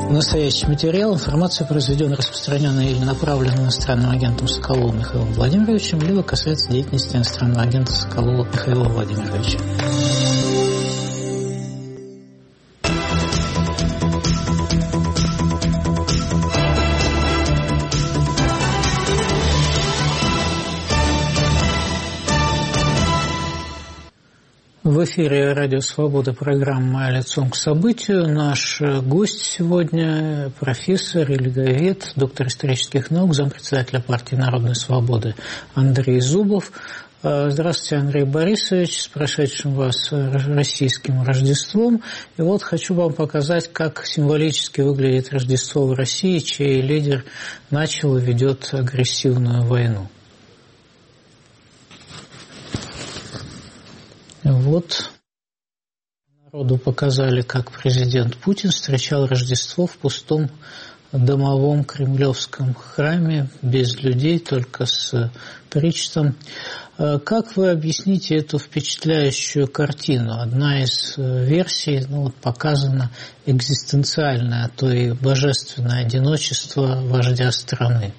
Настоящий материал, информация, произведенная, распространенная или направленная иностранным агентом Соколовым Михаилом Владимировичем, либо касается деятельности иностранного агента Соколова Михаила Владимировича. В эфире «Радио Свобода», программа «Лицом к событию». Наш гость сегодня – профессор, религовед, доктор исторических наук, зампредседателя партии «Народной свободы» Андрей Зубов. Здравствуйте, Андрей Борисович, с прошедшим вас российским Рождеством. И вот хочу вам показать, как символически выглядит Рождество в России, чей лидер начал и ведет агрессивную войну. Вот народу показали, как президент Путин встречал Рождество в пустом домовом кремлевском храме, без людей, только с причтом. Как вы объясните эту впечатляющую картину? Одна из версий, показано экзистенциальное, а то и божественное одиночество вождя страны.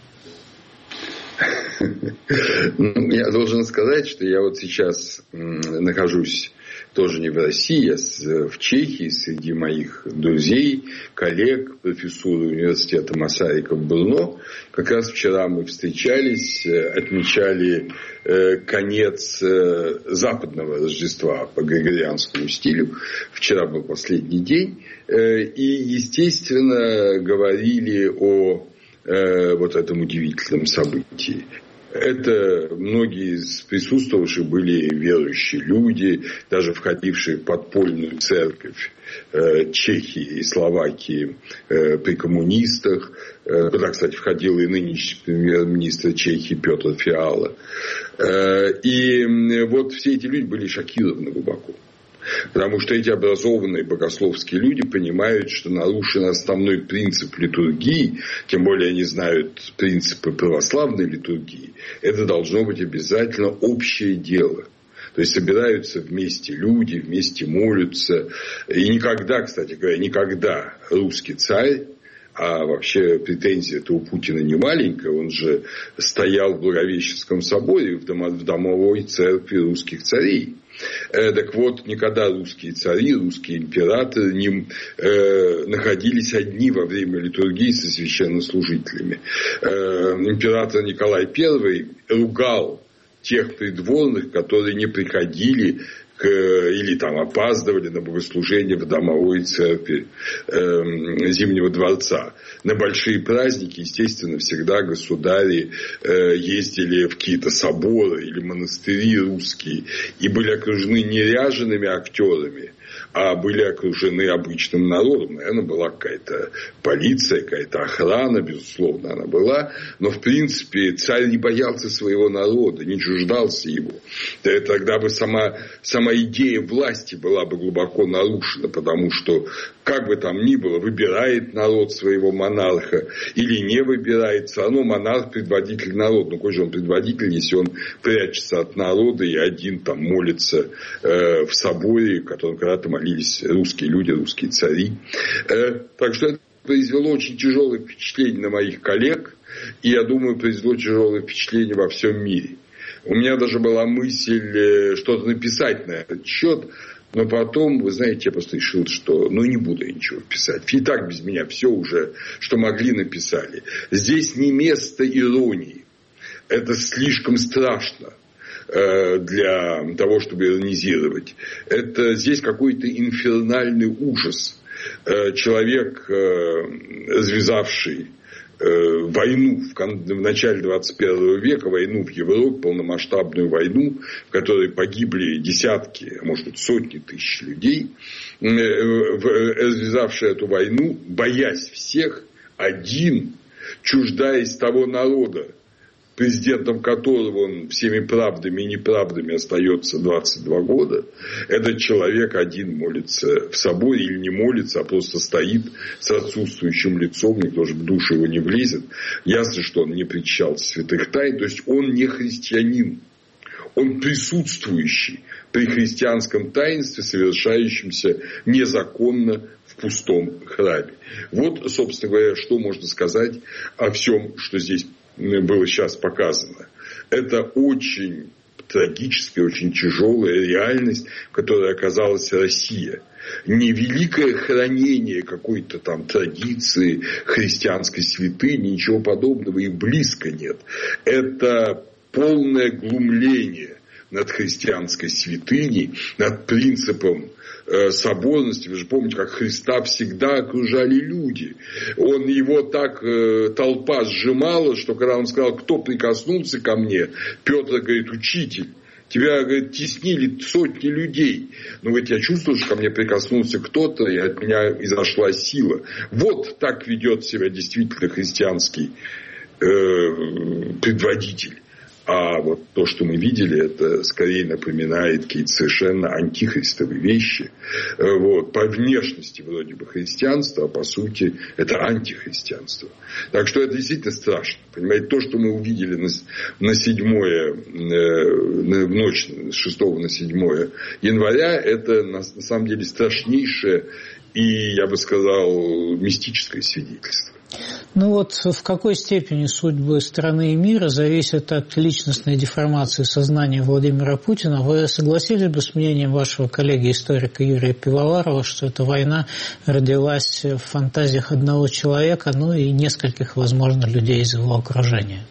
Я должен сказать, что я вот сейчас нахожусь тоже не в России, а в Чехии, среди моих друзей, коллег, профессуры университета Масарика в Брно. Как раз вчера мы встречались, отмечали конец западного Рождества по григорианскому стилю. Вчера был последний день. И, естественно, говорили о вот этом удивительном событии. Это многие из присутствовавших были верующие люди, даже входившие в подпольную церковь Чехии и Словакии при коммунистах. Куда, кстати, входил и нынешний премьер-министр Чехии Петр Фиала. И вот все эти люди были шокированы глубоко. Потому что эти образованные богословские люди понимают, что нарушен основной принцип литургии, тем более они знают принципы православной литургии, это должно быть обязательно общее дело. То есть собираются вместе люди, вместе молятся. И никогда, кстати говоря, никогда русский царь, а вообще претензия-то у Путина не маленькая, он же стоял в Благовещенском соборе, в домовой церкви русских царей. Так вот, никогда русские цари, русские императоры не находились одни во время литургии со священнослужителями. Император Николай I ругал тех придворных, которые не приходили или там опаздывали на богослужение в домовой церкви Зимнего дворца. На большие праздники, естественно, всегда государи ездили в какие-то соборы или монастыри русские и были окружены не ряжеными актерами, а были окружены обычным народом. Наверное, была какая-то полиция, какая-то охрана, безусловно, она была. Но, в принципе, царь не боялся своего народа, не чуждался его. Тогда бы сама идея власти была бы глубоко нарушена, потому что, как бы там ни было, выбирает народ своего монарха или не выбирает, все равно монарх предводитель народа. Ну, какой же он предводитель, если он прячется от народа и один там молится в соборе, в котором когда-то молились русские люди, русские цари. Так что это произвело очень тяжелое впечатление на моих коллег, и, я думаю, произвело тяжелое впечатление во всем мире. У меня даже была мысль что-то написать на этот счет, но потом, вы знаете, я просто решил, что не буду я ничего писать. И так без меня все уже, что могли, написали. Здесь не место иронии. Это слишком страшно для того, чтобы иронизировать. Это здесь какой-то инфернальный ужас. Человек, развязавший войну в начале 21 века, войну в Европе, полномасштабную войну, в которой погибли десятки, а может быть сотни тысяч людей, развязавший эту войну, боясь всех, один, чуждаясь того народа, президентом которого он всеми правдами и неправдами остается 22 года, этот человек один молится в соборе или не молится, а просто стоит с отсутствующим лицом, никто же в душу его не влезет. Ясно, что он не причащал святых тайн, то есть он не христианин, он присутствующий при христианском таинстве, совершающемся незаконно в пустом храме. Вот, собственно говоря, что можно сказать о всем, что здесь было сейчас показано. Это очень трагическая, очень тяжелая реальность, в которой оказалась Россия. Не великое хранение какой-то там традиции христианской святыни, ничего подобного и близко нет. Это полное глумление над христианской святыней, над принципом соборности. Вы же помните, как Христа всегда окружали люди. Его так толпа сжимала, что когда он сказал, кто прикоснулся ко мне, Петр говорит, учитель. Тебя, говорит, теснили сотни людей. Но говорит, я чувствую, что ко мне прикоснулся кто-то, и от меня изошла сила. Вот так ведет себя действительно христианский предводитель. А вот то, что мы видели, это скорее напоминает какие-то совершенно антихристовые вещи. Вот. По внешности вроде бы христианство, а по сути это антихристианство. Так что это действительно страшно. Понимаете, то, что мы увидели в ночь с 6 на 7 января, это на самом деле страшнейшее и, я бы сказал, мистическое свидетельство. Ну вот в какой степени судьбы страны и мира зависят от личностной деформации сознания Владимира Путина? Вы согласились бы с мнением вашего коллеги-историка Юрия Пивоварова, что эта война родилась в фантазиях одного человека, ну и нескольких, возможно, людей из его окружения?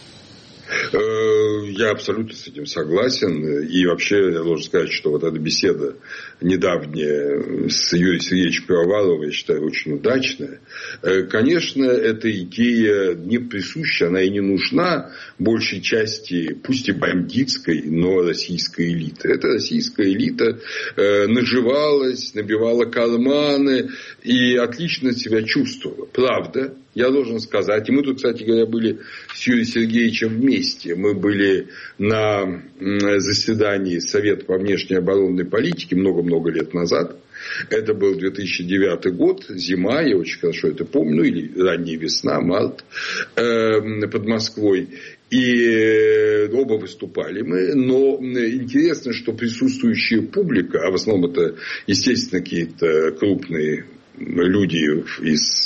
Я абсолютно с этим согласен. И вообще я должен сказать, что вот эта беседа недавняя с Юрием Сергеевичем Пивоваровым, я считаю, очень удачная. Конечно, эта идея не присуща, она и не нужна большей части, пусть и бандитской, но российской элиты. Эта российская элита наживалась, набивала карманы и отлично себя чувствовала. Правда, я должен сказать, и мы тут, кстати говоря, были с Юрием Сергеевичем вместе. Мы были на заседании Совета по внешней оборонной политике много-много лет назад. Это был 2009 год, зима, я очень хорошо это помню, или ранняя весна, март, под Москвой. И оба выступали мы, но интересно, что присутствующая публика, а в основном это, естественно, какие-то крупные люди из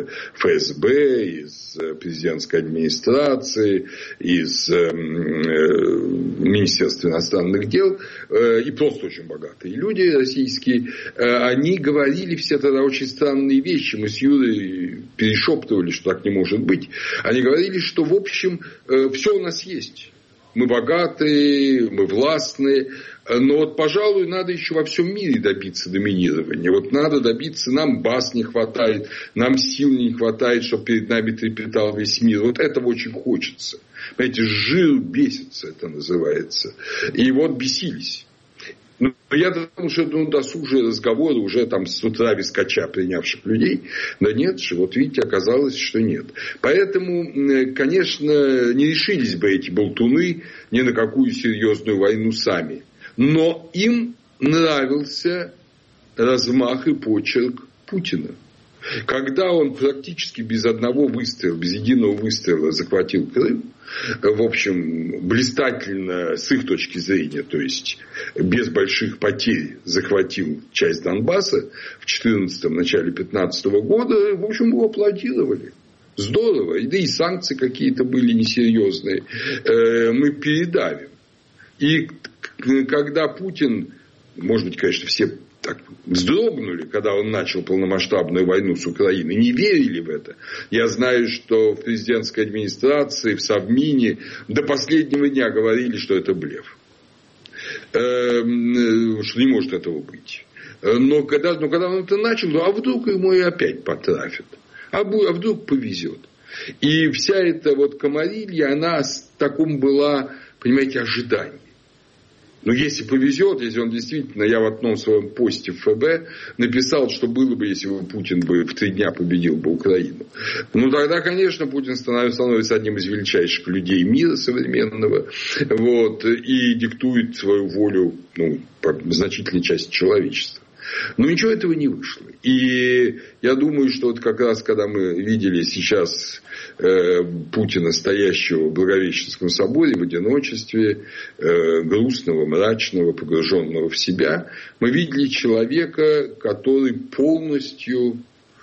ФСБ, из президентской администрации, из Министерства иностранных дел и просто очень богатые люди российские, они говорили все тогда очень странные вещи. Мы с Юрой перешептывали, что так не может быть. Они говорили, что в общем все у нас есть. Мы богатые, мы властные. Но вот, пожалуй, надо еще во всем мире добиться доминирования. Вот надо добиться, нам баз не хватает, нам сил не хватает, чтобы перед нами трепетал весь мир. Вот этого очень хочется. Понимаете, жир бесится, это называется. И вот бесились. Но я думаю, что это досужие разговоры уже там с утра вискача принявших людей. Да нет же, вот видите, оказалось, что нет. Поэтому, конечно, не решились бы эти болтуны ни на какую серьезную войну сами. Но им нравился размах и почерк Путина. Когда он практически без одного выстрела, без единого выстрела захватил Крым, в общем, блистательно с их точки зрения, то есть без больших потерь захватил часть Донбасса в 2014-м, начале 2015 года, в общем, его аплодировали. Здорово. Да и санкции какие-то были несерьезные. Мы передавим. И когда Путин, может быть, конечно, все так вздрогнули, когда он начал полномасштабную войну с Украиной, не верили в это. Я знаю, что в президентской администрации, в Совмине до последнего дня говорили, что это блеф. Что не может этого быть. Но когда он это начал, а вдруг ему и опять потрафят. А вдруг повезет. И вся эта вот комарилья, она с таком была, понимаете, ожиданием. Но если повезет, если он действительно, я в одном своем посте в ФБ написал, что было бы, если бы Путин в 3 дня победил бы Украину. Ну, тогда, конечно, Путин становится одним из величайших людей мира современного. Вот, и диктует свою волю, ну, по значительной части человечества. Но ничего этого не вышло. И я думаю, что вот как раз, когда мы видели сейчас Путина, стоящего в Благовещенском соборе в одиночестве, грустного, мрачного, погруженного в себя, мы видели человека, который полностью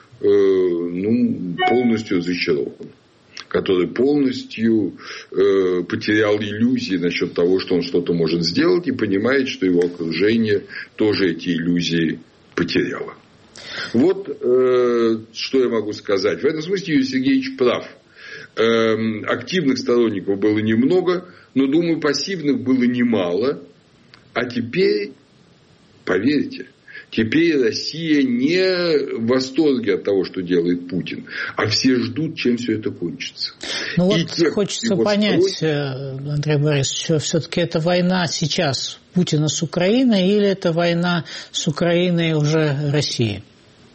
зачарован, который полностью потерял иллюзии насчет того, что он что-то может сделать, и понимает, что его окружение тоже эти иллюзии потеряло. Вот что я могу сказать. В этом смысле Юрий Сергеевич прав. Активных сторонников было немного, но, думаю, пассивных было немало. А теперь, поверьте, теперь Россия не в восторге от того, что делает Путин, а все ждут, чем все это кончится. Ну вот хочется понять, Андрей Борисович, все-таки это война сейчас Путина с Украиной или это война с Украиной уже России?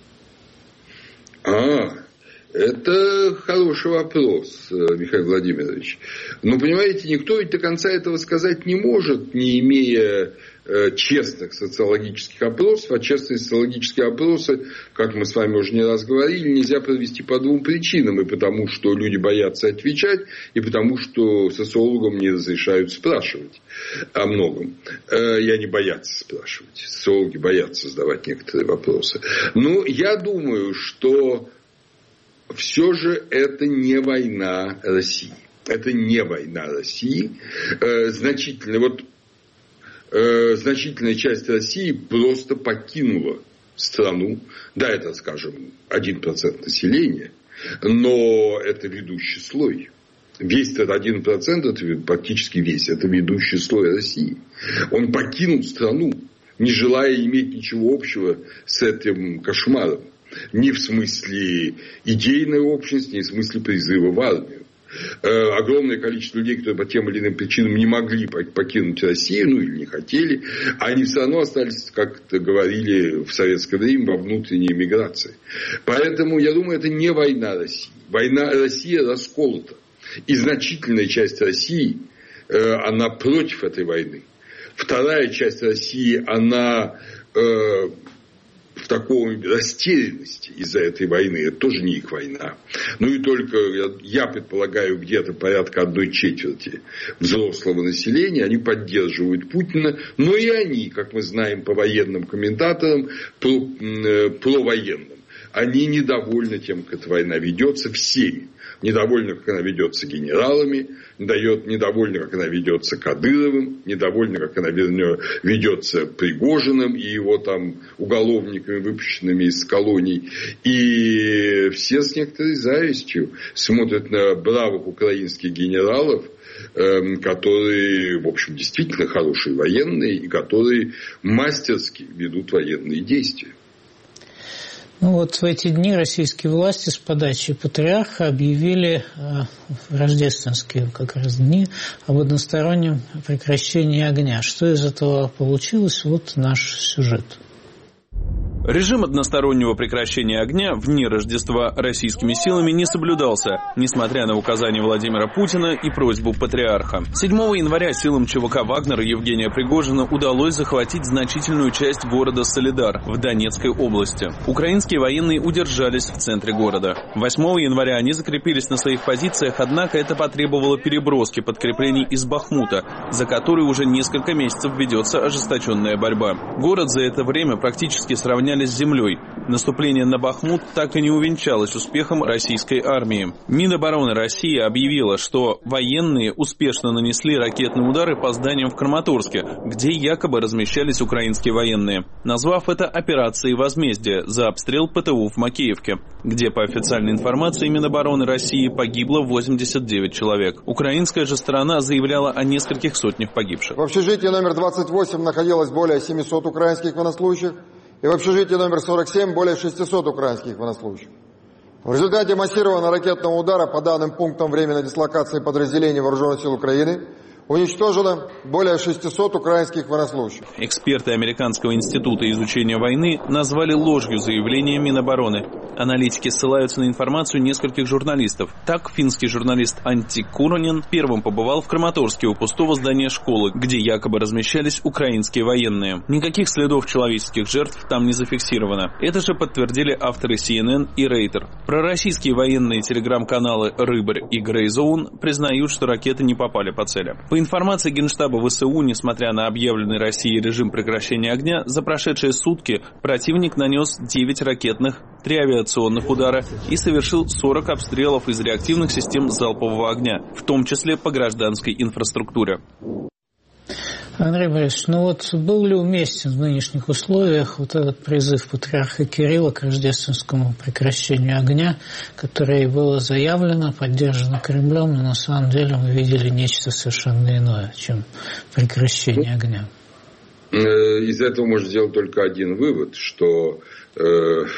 Это хороший вопрос, Михаил Владимирович. Но, понимаете, никто ведь до конца этого сказать не может, не имея честных социологических опросов. А честные социологические опросы, как мы с вами уже не раз говорили, нельзя провести по двум причинам. И потому, что люди боятся отвечать, и потому, что социологам не разрешают спрашивать о многом. И они боятся спрашивать. Социологи боятся задавать некоторые вопросы. Но я думаю, что все же это не война России. Это не война России. Значительная часть России просто покинула страну. Да, это, скажем, 1% населения, но это ведущий слой. Весь этот 1%, это практически весь, это ведущий слой России. Он покинул страну, не желая иметь ничего общего с этим кошмаром. Ни в смысле идейной общности, ни в смысле призыва в армию. Огромное количество людей, которые по тем или иным причинам не могли покинуть Россию, или не хотели, они все равно остались, как говорили в советское время, во внутренней эмиграции. Поэтому, я думаю, это не война России. Россия расколота. И значительная часть России, она против этой войны. Вторая часть России, она в такой растерянности из-за этой войны. Это тоже не их война. Ну и только, я предполагаю, где-то порядка 1/4 взрослого населения, они поддерживают Путина. Но и они, как мы знаем по военным комментаторам, провоенным, они недовольны тем, как эта война ведется всеми. Недовольны, как она ведется генералами, недовольны, как она ведется Кадыровым, недовольны, как она ведется Пригожиным и его там уголовниками, выпущенными из колоний. И все с некоторой завистью смотрят на бравых украинских генералов, которые, в общем, действительно хорошие военные и которые мастерски ведут военные действия. Ну вот в эти дни российские власти с подачи патриарха объявили рождественские как раз дни об одностороннем прекращении огня. Что из этого получилось? Вот наш сюжет. Режим одностороннего прекращения огня вне Рождества российскими силами не соблюдался, несмотря на указания Владимира Путина и просьбу патриарха. 7 января силам ЧВК «Вагнер» Евгения Пригожина удалось захватить значительную часть города Солидар в Донецкой области. Украинские военные удержались в центре города. 8 января они закрепились на своих позициях, однако это потребовало переброски подкреплений из Бахмута, за который уже несколько месяцев ведется ожесточенная борьба. Город за это время практически сравняли с землей. Наступление на Бахмут так и не увенчалось успехом российской армии. Минобороны России объявила, что военные успешно нанесли ракетные удары по зданиям в Краматорске, где якобы размещались украинские военные, назвав это операцией возмездия за обстрел ПТУ в Макеевке, где, по официальной информации Минобороны России, погибло 89 человек. Украинская же сторона заявляла о нескольких сотнях погибших. В общежитии номер 28 находилось более 700 украинских военнослужащих, и в общежитии номер 47 более 600 украинских военнослужащих. В результате массированного ракетного удара по данным пунктам временной дислокации подразделений Вооруженных сил Украины уничтожено более 600 украинских военнослужащих. Эксперты Американского института изучения войны назвали ложью заявление Минобороны. Аналитики ссылаются на информацию нескольких журналистов. Так, финский журналист Анtti Kuronen первым побывал в Краматорске у пустого здания школы, где якобы размещались украинские военные. Никаких следов человеческих жертв там не зафиксировано. Это же подтвердили авторы CNN и Рейтер. Пророссийские военные телеграм-каналы «Рыбарь» и «Грейзоун» признают, что ракеты не попали по цели. По информации Генштаба ВСУ, несмотря на объявленный Россией режим прекращения огня, за прошедшие сутки противник нанес 9 ракетных, 3 авиационных удара и совершил 40 обстрелов из реактивных систем залпового огня, в том числе по гражданской инфраструктуре. Андрей Борисович, был ли уместен в нынешних условиях вот этот призыв патриарха Кирилла к рождественскому прекращению огня, которое было заявлено, поддержано Кремлем, но на самом деле мы видели нечто совершенно иное, чем прекращение огня? Из этого можно сделать только один вывод, что то,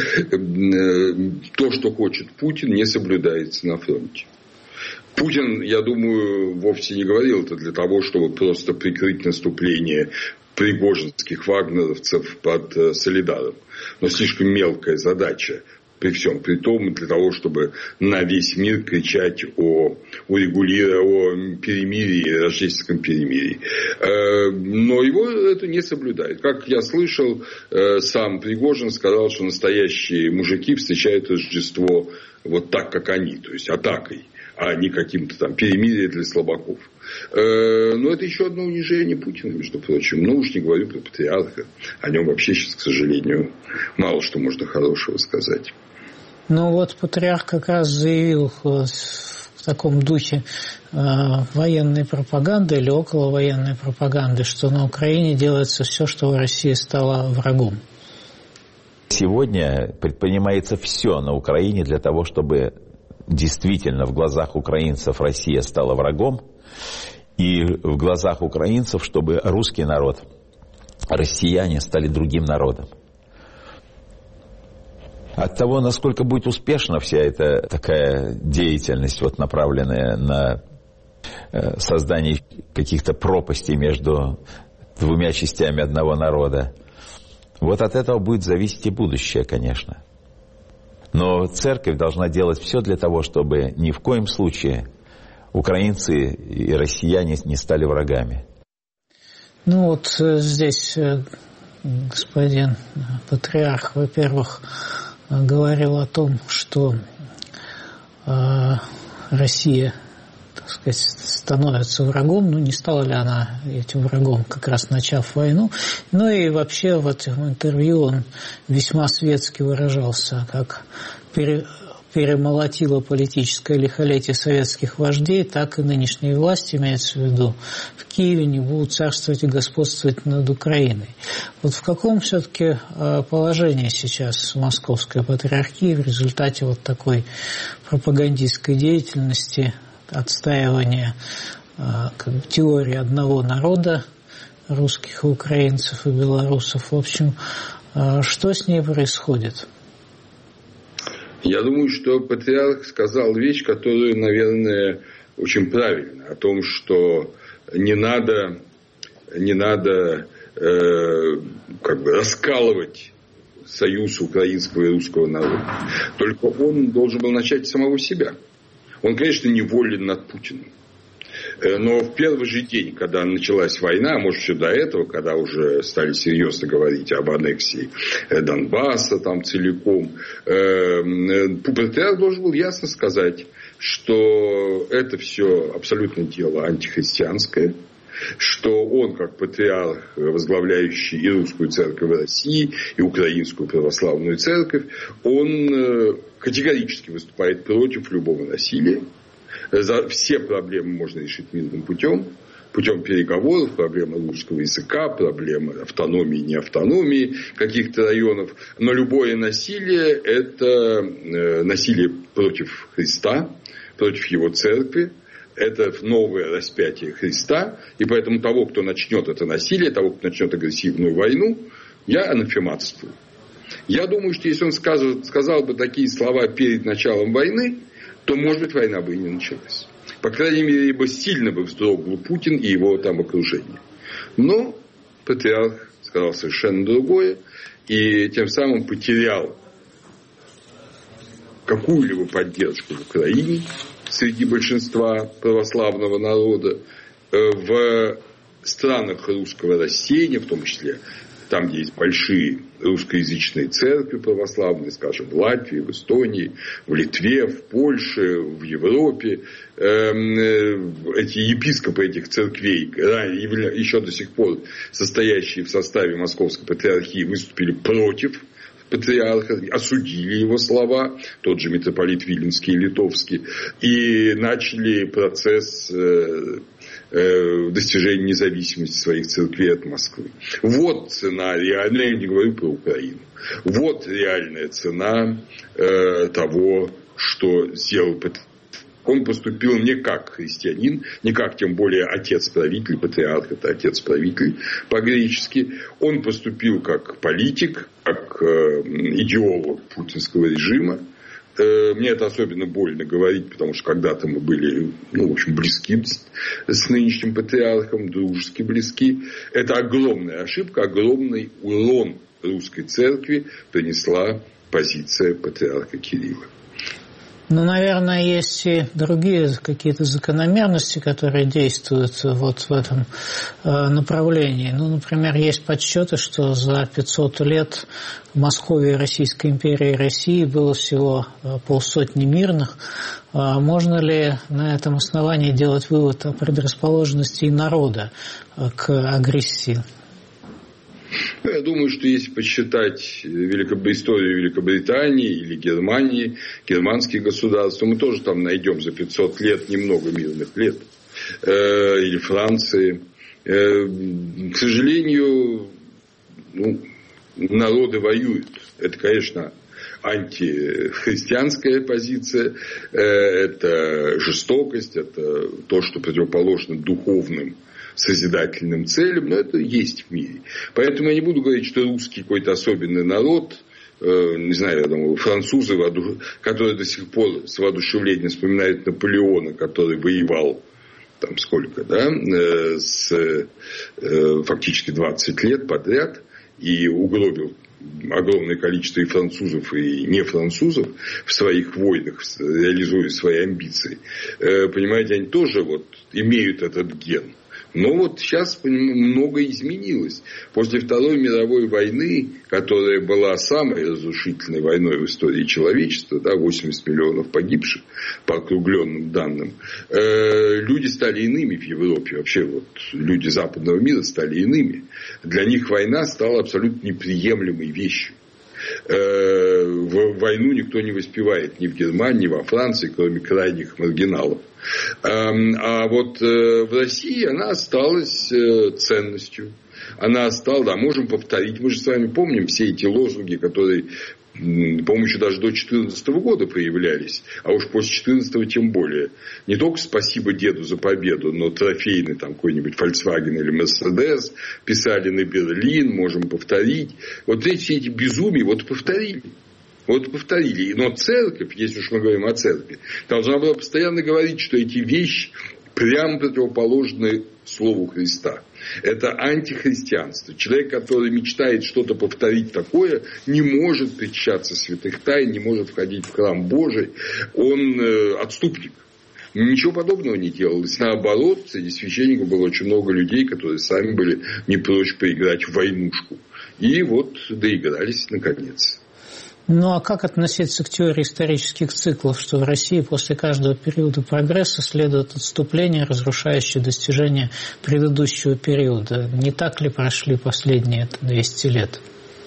что хочет Путин, не соблюдается на фронте. Путин, я думаю, вовсе не говорил это для того, чтобы просто прикрыть наступление пригожинских вагнеровцев под Солидаром. Но слишком мелкая задача при всем при том, для того, чтобы на весь мир кричать о перемирии, рождественском перемирии. Но его это не соблюдает. Как я слышал, сам Пригожин сказал, что настоящие мужики встречают Рождество вот так, как они, то есть атакой, а не каким-то там перемирием для слабаков. Но это еще одно унижение Путина, между прочим. Ну, уж не говорю про патриарха. О нем вообще сейчас, к сожалению, мало что можно хорошего сказать. Ну вот патриарх как раз заявил в таком духе военной пропаганды или околовоенной пропаганды, что на Украине делается все, чтобы Россия стала врагом. Сегодня предпринимается все на Украине для того, чтобы действительно в глазах украинцев Россия стала врагом, и в глазах украинцев, чтобы русский народ, россияне стали другим народом. От того, насколько будет успешна вся эта такая деятельность, направленная на создание каких-то пропастей между двумя частями одного народа, вот от этого будет зависеть и будущее, конечно. Но церковь должна делать все для того, чтобы ни в коем случае украинцы и россияне не стали врагами. Ну вот здесь господин патриарх, во-первых, говорил о том, что Россия, так сказать, становится врагом, не стала ли она этим врагом, как раз начав войну. Ну и вообще в этом интервью он весьма светски выражался, как перемолотило политическое лихолетие советских вождей, так и нынешние власти, имеется в виду, в Киеве не будут царствовать и господствовать над Украиной. Вот в каком все-таки положении сейчас Московская патриархия в результате вот такой пропагандистской деятельности, отстаивания теории одного народа, русских и украинцев и белорусов? В общем, что с ней происходит? Я думаю, что патриарх сказал вещь, которая, наверное, очень правильна. О том, что не надо раскалывать союз украинского и русского народа. Только он должен был начать с самого себя. Он, конечно, неволен над Путиным. Но в первый же день, когда началась война, а может еще до этого, когда уже стали серьезно говорить об аннексии Донбасса там целиком, патриарх должен был ясно сказать, что это все абсолютно дело антихристианское, что он, как патриарх, возглавляющий и русскую церковь России, и украинскую православную церковь, он категорически выступает против любого насилия. Все проблемы можно решить мирным путем переговоров, проблема русского языка, проблема автономии, не автономии каких-то районов. Но любое насилие – это насилие против Христа, против Его церкви. Это новое распятие Христа. И поэтому того, кто начнет это насилие, того, кто начнет агрессивную войну, я анафематствую. Я думаю, что если он сказал бы такие слова перед началом войны, то, может быть, война бы и не началась. По крайней мере, ибо сильно бы вздрогнул Путин и его там окружение. Но патриарх сказал совершенно другое, и тем самым потерял какую-либо поддержку в Украине среди большинства православного народа, в странах русского рассеяния, в том числе там, где есть большие русскоязычные церкви православные, скажем, в Латвии, в Эстонии, в Литве, в Польше, в Европе, эти епископы этих церквей, еще до сих пор состоящие в составе Московской патриархии, выступили против патриарха, осудили его слова, тот же митрополит Виленский и Литовский, и начали процесс достижения независимости своих церквей от Москвы. Вот цена реальная, я не говорю про Украину, вот реальная цена того, что сделал патриарх. Он поступил не как христианин, не как тем более отец-правитель, патриарх, это отец-правитель по-гречески. Он поступил как политик, как идеолог путинского режима. Мне это особенно больно говорить, потому что когда-то мы были, в общем, близки с нынешним патриархом, дружески близки. Это огромная ошибка, огромный урон русской церкви принесла позиция патриарха Кирилла. Ну, наверное, есть и другие какие-то закономерности, которые действуют вот в этом направлении. Ну, например, есть подсчеты, что за 500 лет в Москве Российской империи и России было всего 500 мирных. Можно ли на этом основании делать вывод о предрасположенности народа к агрессии? Я думаю, что если посчитать историю Великобритании или Германии, германских государств, то мы тоже там найдем за 500 лет немного мирных лет. Или Франции. К сожалению, народы воюют. Это, конечно, антихристианская позиция, это жестокость, это то, что противоположно духовным созидательным целям, но это есть в мире. Поэтому я не буду говорить, что русский какой-то особенный народ, не знаю, я думаю, французы, которые до сих пор с воодушевлением вспоминают Наполеона, который воевал там сколько, фактически 20 лет подряд и угробил огромное количество и французов, и не французов в своих войнах, реализуя свои амбиции. Понимаете, они тоже имеют этот ген. Но вот сейчас многое изменилось. После Второй мировой войны, которая была самой разрушительной войной в истории человечества, 80 миллионов погибших по округленным данным, люди стали иными в Европе. Вообще люди западного мира стали иными. Для них война стала абсолютно неприемлемой вещью. Войну никто не воспевает ни в Германии, ни во Франции, кроме крайних маргиналов. А вот в России она осталась ценностью. Она осталась, можем повторить. Мы же с вами помним все эти лозунги, которые, по-моему, еще даже до 2014 года появлялись. А уж после 2014 тем более. Не только спасибо деду за победу, но трофейный какой-нибудь Volkswagen или Mercedes писали на Берлин, можем повторить. Вот все эти безумия повторили. Повторили. Но церковь, если уж мы говорим о церкви, должна была постоянно говорить, что эти вещи прямо противоположны Слову Христа. Это антихристианство. Человек, который мечтает что-то повторить такое, не может причащаться святых тайн, не может входить в храм Божий. Он отступник. Ничего подобного не делалось. Наоборот, среди священников было очень много людей, которые сами были не прочь поиграть в войнушку. И доигрались наконец. Ну, а как относиться к теории исторических циклов, что в России после каждого периода прогресса следует отступление, разрушающее достижения предыдущего периода? Не так ли прошли последние 200 лет?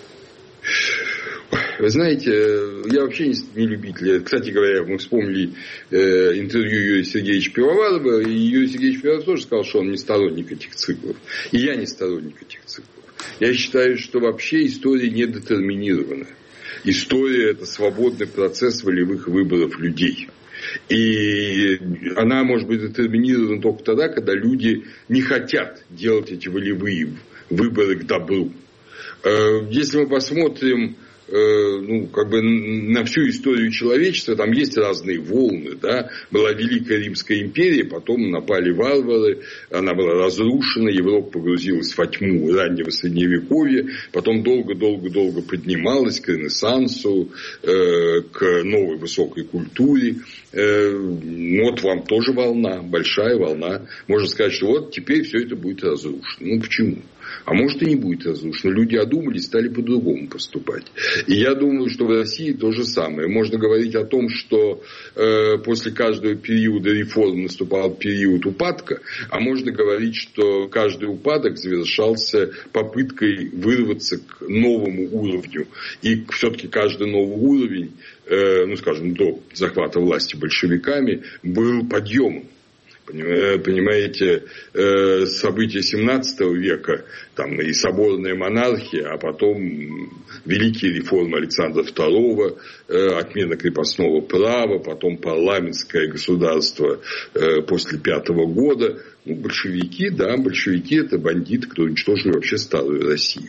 Вы знаете, я вообще не любитель. Кстати говоря, мы вспомнили интервью Юрия Сергеевича Пивоварова, и Юрий Сергеевич Пивоваров тоже сказал, что он не сторонник этих циклов. И я не сторонник этих циклов. Я считаю, что вообще история не детерминирована. История – это свободный процесс волевых выборов людей. И она может быть детерминирована только тогда, когда люди не хотят делать эти волевые выборы к добру. Если мы посмотрим на всю историю человечества там есть разные волны, да. Была Великая Римская империя, потом напали варвары, она была разрушена, Европа погрузилась во тьму раннего Средневековья, потом долго-долго-долго поднималась к Ренессансу, к новой высокой культуре. Вот вам тоже волна, большая волна. Можно сказать, что вот теперь все это будет разрушено. Почему? А может и не будет разрушено. Люди одумались, стали по-другому поступать. И я думаю, что в России то же самое. Можно говорить о том, что после каждого периода реформ наступал период упадка, а можно говорить, что каждый упадок завершался попыткой вырваться к новому уровню. И все-таки каждый новый уровень, до захвата власти большевиками, был подъемом. Понимаете, события 17 века, там и соборная монархия, а потом великие реформы Александра II, отмена крепостного права, потом парламентское государство после 5 года. Большевики это бандиты, которые уничтожили вообще старую Россию.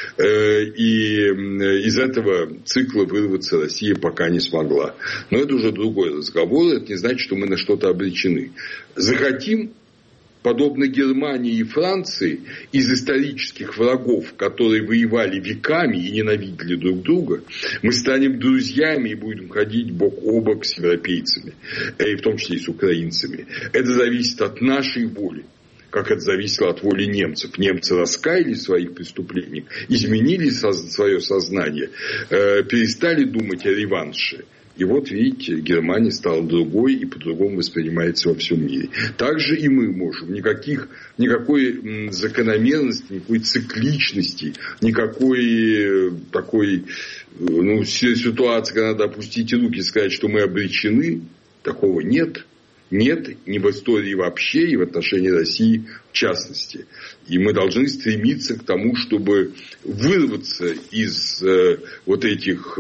И из этого цикла вырваться Россия пока не смогла. Но это уже другой разговор. Это не значит, что мы на что-то обречены. Захотим, подобно Германии и Франции, из исторических врагов, которые воевали веками и ненавидели друг друга, мы станем друзьями и будем ходить бок о бок с европейцами, и в том числе и с украинцами. Это зависит от нашей воли. Как это зависело от воли немцев. Немцы раскаялись в своих преступлениях, изменили свое сознание, перестали думать о реванше. И вот, видите, Германия стала другой и по-другому воспринимается во всем мире. Также и мы можем. Никакой закономерности, никакой цикличности, никакой такой ситуации, когда надо опустить руки и сказать, что мы обречены, такого нет. Нет ни в истории вообще, и в отношении России в частности. И мы должны стремиться к тому, чтобы вырваться из вот этих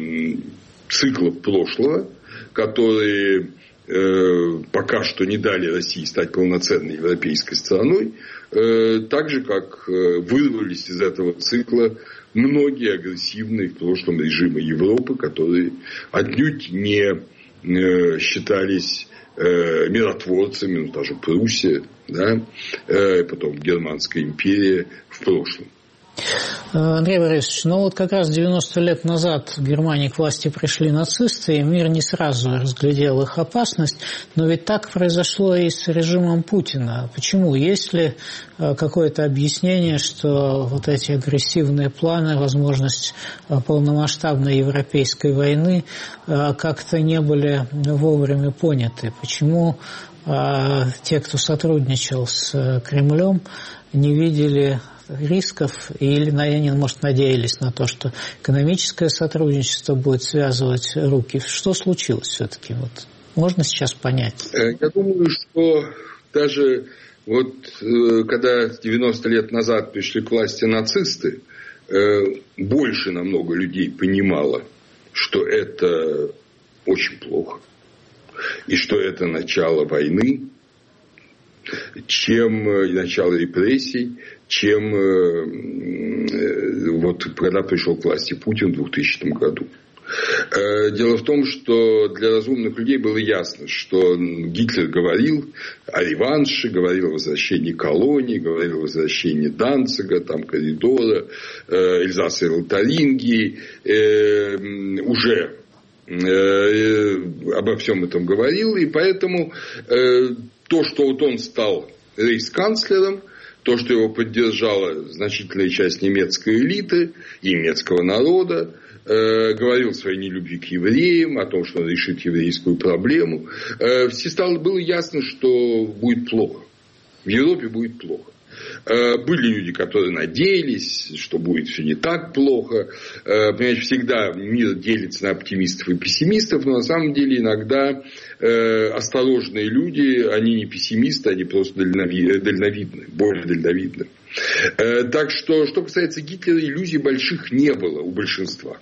циклов прошлого, которые пока что не дали России стать полноценной европейской страной, так же, как вырвались из этого цикла многие агрессивные в прошлом режимы Европы, которые отнюдь не считались миротворцами, даже Пруссия, потом Германская империя в прошлом. Андрей Борисович, как раз 90 лет назад в Германии к власти пришли нацисты, и мир не сразу разглядел их опасность, но ведь так произошло и с режимом Путина. Почему? Есть ли какое-то объяснение, что вот эти агрессивные планы, возможность полномасштабной европейской войны как-то не были вовремя поняты? Почему те, кто сотрудничал с Кремлем, не видели рисков или, может, надеялись на то, что экономическое сотрудничество будет связывать руки? Что случилось все-таки? Можно сейчас понять? Я думаю, что даже когда 90 лет назад пришли к власти нацисты, больше намного людей понимало, что это очень плохо. И что это начало войны, чем начало репрессий, чем когда пришел к власти Путин в 2000 году. Дело в том, что для разумных людей было ясно, что Гитлер говорил о реванше, говорил о возвращении колоний, говорил о возвращении Данцига, коридора, Эльзаса и Лотарингии, уже обо всем этом говорил, и поэтому то, что он стал рейхсканцлером, то, что его поддержала значительная часть немецкой элиты и немецкого народа, говорил о своей нелюбви к евреям, о том, что он решит еврейскую проблему, было ясно, что будет плохо. В Европе будет плохо. Были люди, которые надеялись, что будет все не так плохо. Понимаете, всегда мир делится на оптимистов и пессимистов, но на самом деле иногда осторожные люди, они не пессимисты, они просто дальновидны, более дальновидны. Так что касается Гитлера, иллюзий больших не было у большинства.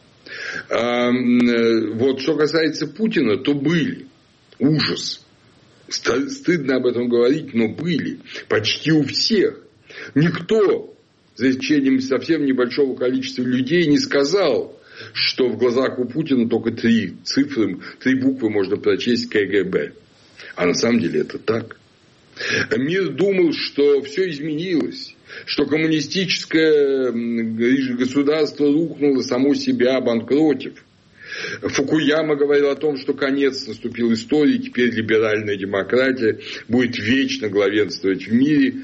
Что касается Путина, то были. Ужас. Стыдно об этом говорить, но были. Почти у всех. Никто, за исключением совсем небольшого количества людей, не сказал, что в глазах у Путина только 3 буквы можно прочесть КГБ. А на самом деле это так. Мир думал, что все изменилось, что коммунистическое государство рухнуло само себя, обанкротив. Фукуяма говорил о том, что конец наступил истории, теперь либеральная демократия будет вечно главенствовать в мире.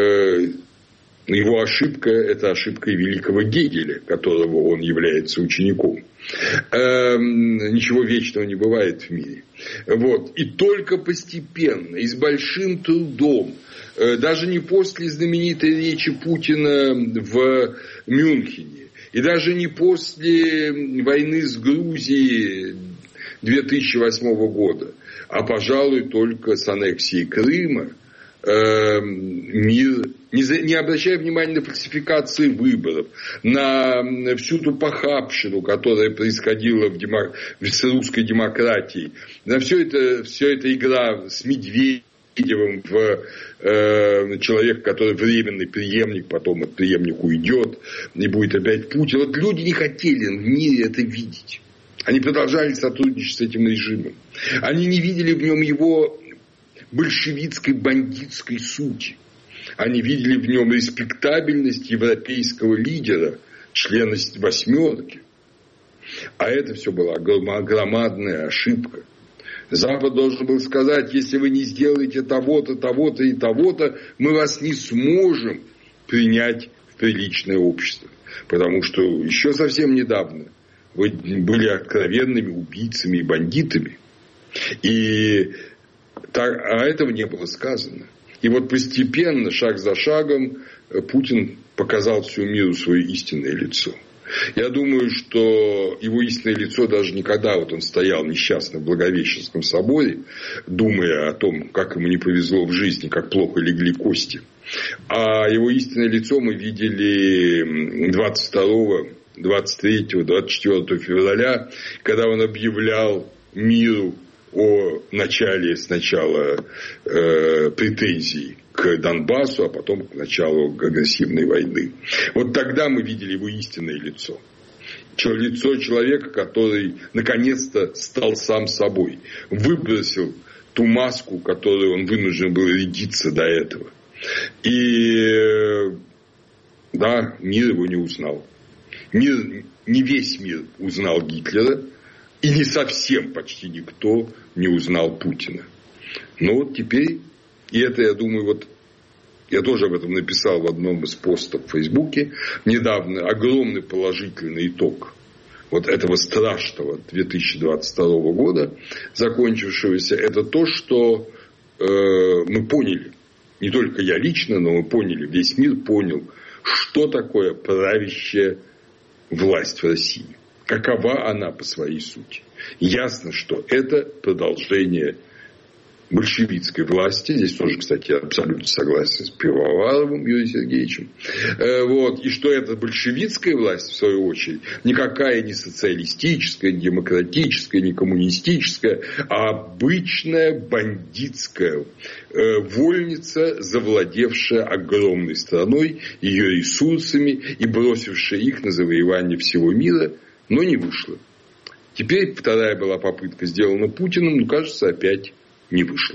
Его ошибка – это ошибка великого Гегеля, которого он является учеником. Ничего вечного не бывает в мире. Вот. И только постепенно и с большим трудом, даже не после знаменитой речи Путина в Мюнхене, и даже не после войны с Грузией 2008 года, а, пожалуй, только с аннексией Крыма, мир, не обращая внимания на фальсификации выборов, на всю ту похабщину, которая происходила с русской демократией, на все это игра с Медведевым в человек, который временный преемник, потом от преемника уйдет, и будет опять Путин. Вот люди не хотели в мире это видеть. Они продолжали сотрудничать с этим режимом. Они не видели в нем его большевистской бандитской сути. Они видели в нем респектабельность европейского лидера, члена «восьмерки». А это все была громадная ошибка. Запад должен был сказать: если вы не сделаете того-то, того-то и того-то, мы вас не сможем принять в приличное общество. Потому что еще совсем недавно вы были откровенными убийцами и бандитами. А этого не было сказано. И вот постепенно, шаг за шагом, Путин показал всему миру свое истинное лицо. Я думаю, что его истинное лицо даже никогда, вот он стоял несчастно в Благовещенском соборе, думая о том, как ему не повезло в жизни, как плохо легли кости. А его истинное лицо мы видели 22, 23, 24 февраля, когда он объявлял миру о начале сначала претензий к Донбассу, а потом к началу агрессивной войны. Вот тогда мы видели его истинное лицо. Лицо человека, который наконец-то стал сам собой. Выбросил ту маску, которую он вынужден был рядиться до этого. И да, мир его не узнал. Не весь мир узнал Гитлера. И не совсем почти никто не узнал Путина. Но вот теперь, и это, я думаю, вот я тоже об этом написал в одном из постов в Фейсбуке недавно, огромный положительный итог вот этого страшного 2022 года, закончившегося, это то, что мы поняли, не только я лично, но мы поняли, весь мир понял, что такое правящая власть в России. Какова она по своей сути? Ясно, что это продолжение большевистской власти. Здесь тоже, кстати, я абсолютно согласен с Пивоваровым Юрием Сергеевичем. Вот. И что эта большевистская власть, в свою очередь, никакая не социалистическая, не демократическая, не коммунистическая, а обычная бандитская вольница, завладевшая огромной страной, ее ресурсами и бросившая их на завоевание всего мира, но не вышло. Теперь вторая была попытка, сделана Путиным, но, кажется, опять не вышло.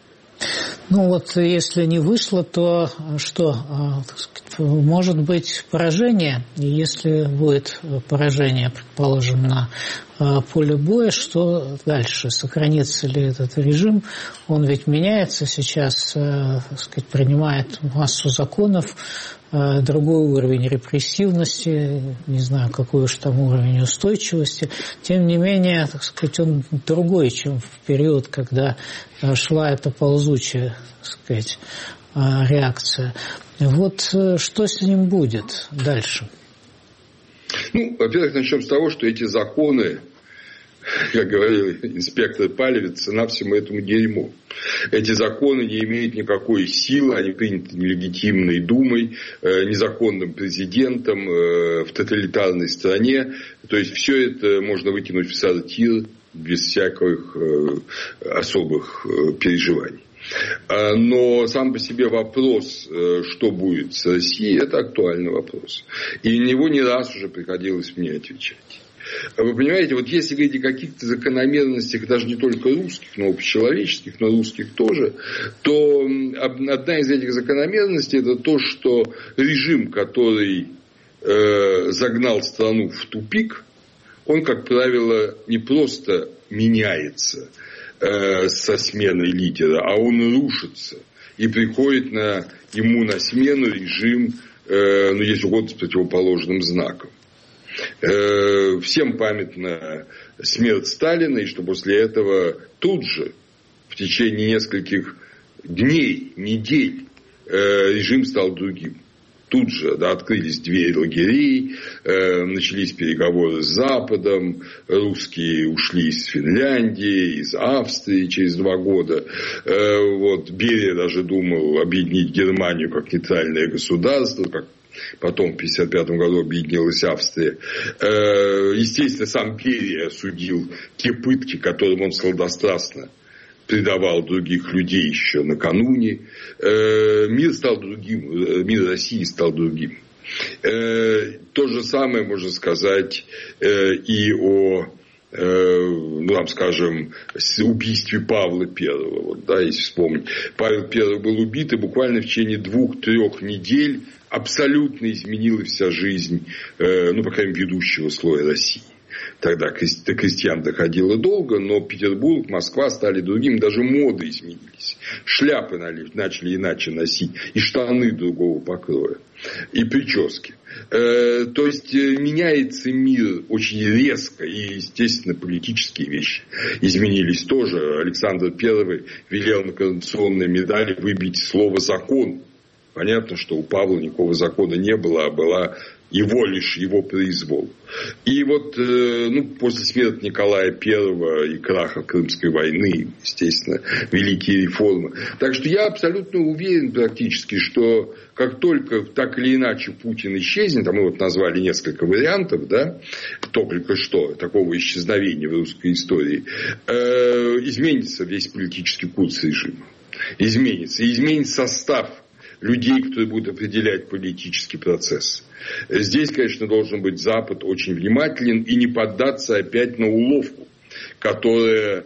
Ну вот, если не вышло, то что? Может быть поражение. И если будет поражение, предположим, на поле боя, что дальше? Сохранится ли этот режим? Он ведь меняется сейчас, так сказать, принимает массу законов, другой уровень репрессивности, не знаю, какой уж там уровень устойчивости. Тем не менее, так сказать, он другой, чем в период, когда шла эта ползучая, так сказать, реакция. Вот что с ним будет дальше? Ну, во-первых, начнем с того, что эти законы, как говорил инспектор Палевец, цена всему этому дерьму. Эти законы не имеют никакой силы, они приняты нелегитимной Думой, незаконным президентом в тоталитарной стране. То есть, все это можно выкинуть в сортир без всяких особых переживаний. Но сам по себе вопрос, что будет с Россией, это актуальный вопрос. И на него не раз уже приходилось мне отвечать. Вы понимаете, вот если говорить о каких-то закономерностях, даже не только русских, но общечеловеческих, но русских тоже, то одна из этих закономерностей это то, что режим, который загнал страну в тупик, он, как правило, не просто меняется со сменой лидера, а он рушится. И приходит ему на смену режим, если угодно, с противоположным знаком. Всем памятна смерть Сталина, и что после этого тут же, в течение нескольких дней, недель, режим стал другим. Тут же открылись двери лагерей, начались переговоры с Западом, русские ушли из Финляндии, из Австрии через 2 года. Берия даже думал объединить Германию как нейтральное государство, как потом в 1955 году объединилась Австрия. Естественно, сам Берия осудил те пытки, которым он сладострастно предавал других людей еще накануне. Мир стал другим, мир России стал другим. То же самое можно сказать и о, убийстве Павла I. Если вспомнить. Павел I был убит, и буквально в течение 2-3 недель абсолютно изменилась вся жизнь, по крайней мере, ведущего слоя России. Тогда до крестьян доходило долго, но Петербург, Москва стали другими, даже моды изменились. Шляпы начали иначе носить, и штаны другого покроя, и прически. То есть меняется мир очень резко, и, естественно, политические вещи изменились тоже. Александр I велел на коронационной медали выбить слово «закон». Понятно, что у Павла никакого закона не было, а была лишь его произвол. И после смерти Николая I и краха Крымской войны, естественно, великие реформы. Так что я абсолютно уверен практически, что как только так или иначе Путин исчезнет, а мы назвали несколько вариантов, только что такого исчезновения в русской истории, изменится весь политический курс режима. Изменится состав людей, которые будут определять политический процесс. Здесь, конечно, должен быть Запад очень внимателен и не поддаться опять на уловку, которая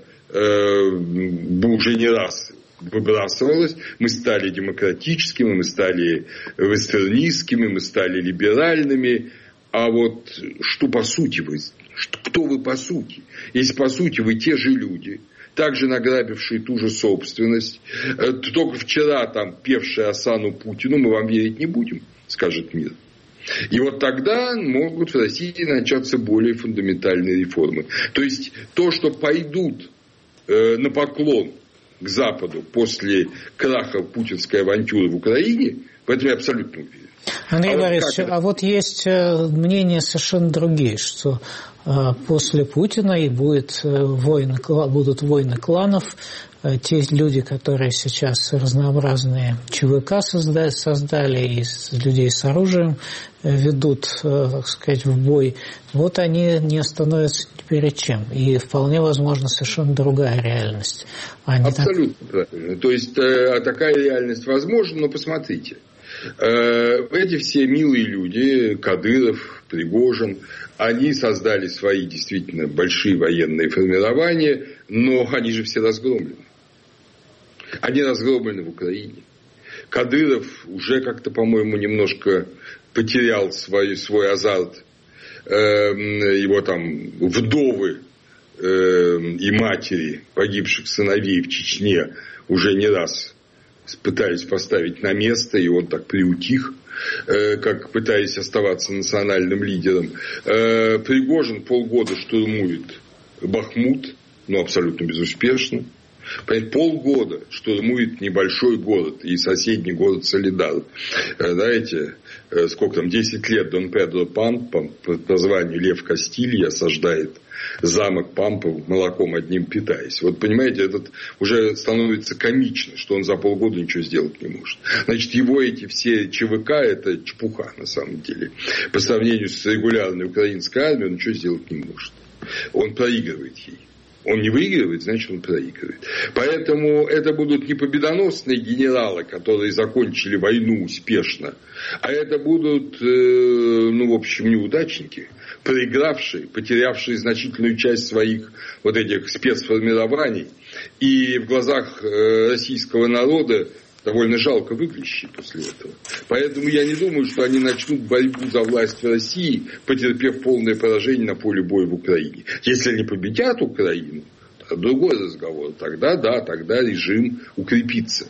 уже не раз выбрасывалась. Мы стали демократическими, мы стали вестернистскими, мы стали либеральными. А что по сути вы? Кто вы по сути? Если по сути вы те же люди, также награбившие ту же собственность, только вчера певшие осану Путину, мы вам верить не будем, скажет мир. И тогда могут в России начаться более фундаментальные реформы. То есть то, что пойдут на поклон к Западу после краха путинской авантюры в Украине, в этом я абсолютно уверен. Андрей Борисович, есть мнения совершенно другие, что после Путина и будут войны кланов. Те люди, которые сейчас разнообразные ЧВК создали, и людей с оружием ведут, в бой, они не остановятся ни перед чем. И вполне возможно совершенно другая реальность. Абсолютно правильно. То есть такая реальность возможна, но посмотрите. Эти все милые люди, Кадыров, Пригожин, они создали свои действительно большие военные формирования, но они же все разгромлены. Они разгромлены в Украине. Кадыров уже как-то, по-моему, немножко потерял свой азарт. Его вдовы и матери погибших сыновей в Чечне уже не раз пытались поставить на место, и он так приутих, как пытаясь оставаться национальным лидером. Пригожин полгода штурмует Бахмут, но абсолютно безуспешно. Полгода штурмует небольшой город и соседний город Солидар. Знаете, 10 лет Дон Педро Пампа под названием Лев Кастилья осаждает замок Пампа, молоком одним питаясь. Понимаете, это уже становится комично, что он за полгода ничего сделать не может. Значит, его эти все ЧВК, это чепуха на самом деле. По сравнению с регулярной украинской армией он ничего сделать не может. Он проигрывает ей. Он не выигрывает, значит, он проигрывает. Поэтому это будут не победоносные генералы, которые закончили войну успешно, а это будут, в общем, неудачники, проигравшие, потерявшие значительную часть своих вот этих спецформирований. И в глазах российского народа довольно жалко выглядящие после этого. Поэтому я не думаю, что они начнут борьбу за власть в России, потерпев полное поражение на поле боя в Украине. Если они победят Украину, это другой разговор. Тогда, да, тогда режим укрепится.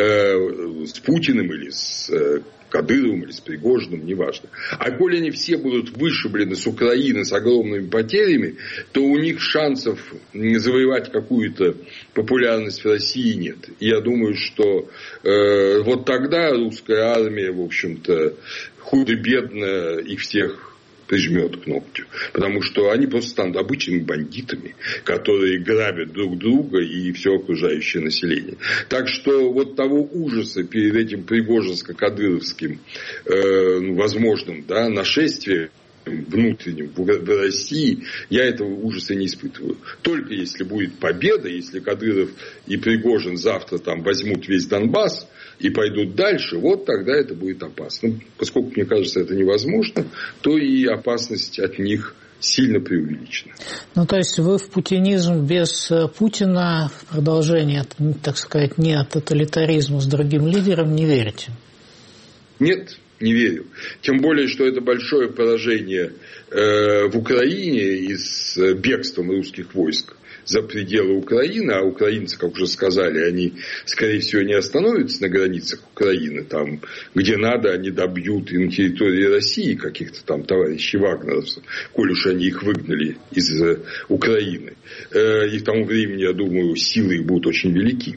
С Путиным или с Кадыровым или с Пригожиным, неважно. А коли они все будут вышиблены с Украины с огромными потерями, то у них шансов завоевать какую-то популярность в России нет. И я думаю, что вот тогда русская армия, в общем-то, худо-бедно их всех прижмет к ногтю. Потому что они просто станут обычными бандитами, которые грабят друг друга и все окружающее население. Так что вот того ужаса перед этим пригожинско-кадыровским возможным нашествием внутренним в России, я этого ужаса не испытываю. Только если будет победа, если Кадыров и Пригожин завтра там возьмут весь Донбасс и пойдут дальше, вот тогда это будет опасно. Поскольку, мне кажется, это невозможно, то и опасность от них сильно преувеличена. То есть вы в путинизм без Путина, в продолжение, так сказать, не тоталитаризма с другим лидером не верите? Нет. Не верю. Тем более, что это большое поражение в Украине и с бегством русских войск за пределы Украины, а украинцы, как уже сказали, они, скорее всего, не остановятся на границах Украины, там, где надо, они добьют и на территории России каких-то там товарищей вагнеровцев, коль уж они их выгнали из Украины. И к тому времени, я думаю, силы их будут очень велики.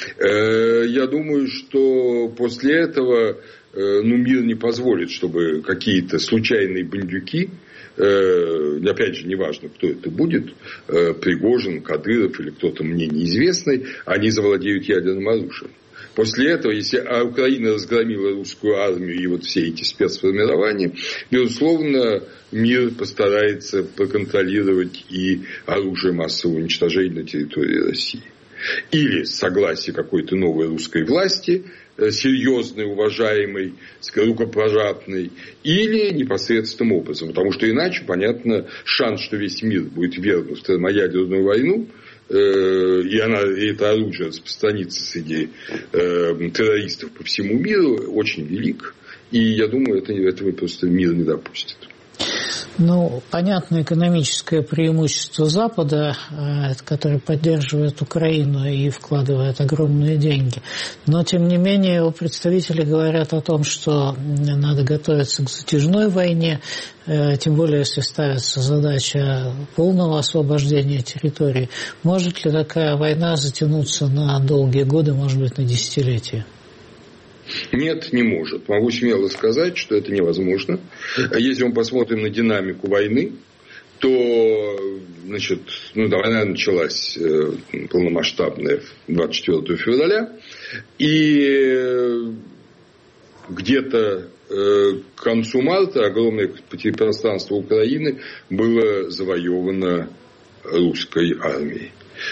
Я думаю, что после этого мир не позволит, чтобы какие-то случайные бандюки, опять же, неважно, кто это будет, Пригожин, Кадыров или кто-то мне неизвестный, они завладеют ядерным оружием. После этого, если Украина разгромила русскую армию и вот все эти спецформирования, безусловно, мир постарается проконтролировать и оружие массового уничтожения на территории России. Или согласие какой-то новой русской власти, серьезной, уважаемой, рукопожатной, или непосредственным образом. Потому что иначе, понятно, шанс, что весь мир будет ввергнут в термоядерную войну, и это оружие распространится среди террористов по всему миру, очень велик. И я думаю, этого просто мир не допустит. Понятно экономическое преимущество Запада, который поддерживает Украину и вкладывает огромные деньги. Но, тем не менее, его представители говорят о том, что надо готовиться к затяжной войне, тем более, если ставится задача полного освобождения территории. Может ли такая война затянуться на долгие годы, может быть, на десятилетия? Нет, не может. Могу смело сказать, что это невозможно. Если мы посмотрим на динамику войны, то война началась полномасштабная 24 февраля. И где-то к концу марта огромное пространство Украины было завоевано русской армией.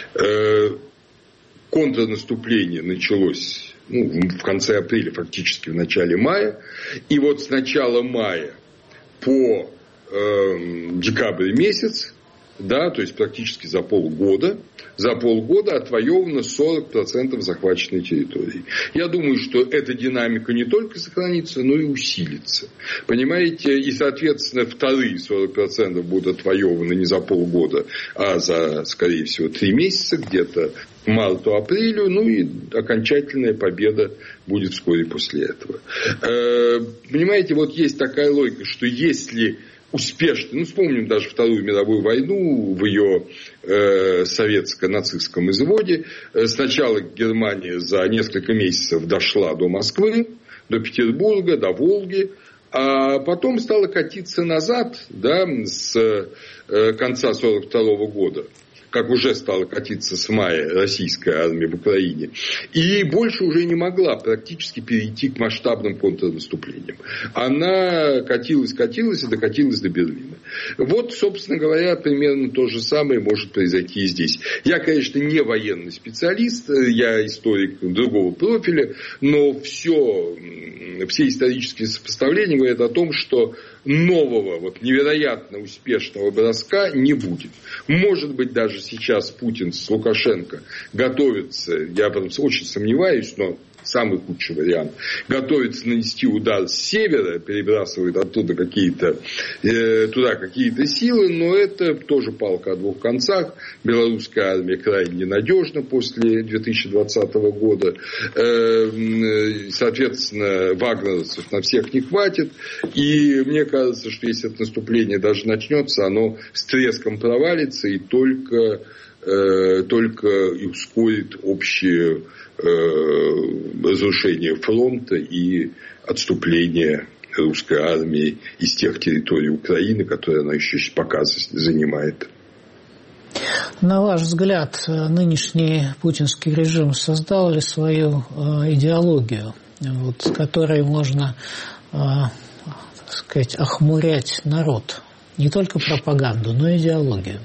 Контрнаступление началось в конце апреля, фактически в начале мая. И вот с начала мая по декабрь месяц, то есть практически за полгода отвоевано 40% захваченной территории. Я думаю, что эта динамика не только сохранится, но и усилится. Понимаете? И, соответственно, вторые 40% будут отвоеваны не за полгода, а за, скорее всего, 3 месяца, где-то марту-апрелю, и окончательная победа будет вскоре после этого. Понимаете, вот есть такая логика, что если успешно, вспомним даже Вторую мировую войну в ее советско-нацистском изводе, сначала Германия за несколько месяцев дошла до Москвы, до Петербурга, до Волги, а потом стала катиться назад, с конца 1942 года, как уже стала катиться с мая российская армия в Украине, и больше уже не могла практически перейти к масштабным контрнаступлениям. Она катилась и докатилась до Берлина. Вот, собственно говоря, примерно то же самое может произойти и здесь. Я, конечно, не военный специалист, я историк другого профиля, но все исторические сопоставления говорят о том, что нового, вот, невероятно успешного броска не будет. Может быть, даже сейчас Путин с Лукашенко готовится, я очень сомневаюсь, но самый худший вариант, готовится нанести удар с севера, перебрасывает оттуда какие-то силы, но это тоже палка о двух концах. Белорусская армия крайне ненадежна после 2020 года. Соответственно, вагнеровцев на всех не хватит. И мне кажется, что если это наступление даже начнется, оно с треском провалится и только ускорит общее разрушение фронта и отступление русской армии из тех территорий Украины, которые она еще пока занимает. На ваш взгляд, нынешний путинский режим создал ли свою идеологию, вот, которой можно, так сказать, охмурять народ? Не только пропаганду, но и идеологию.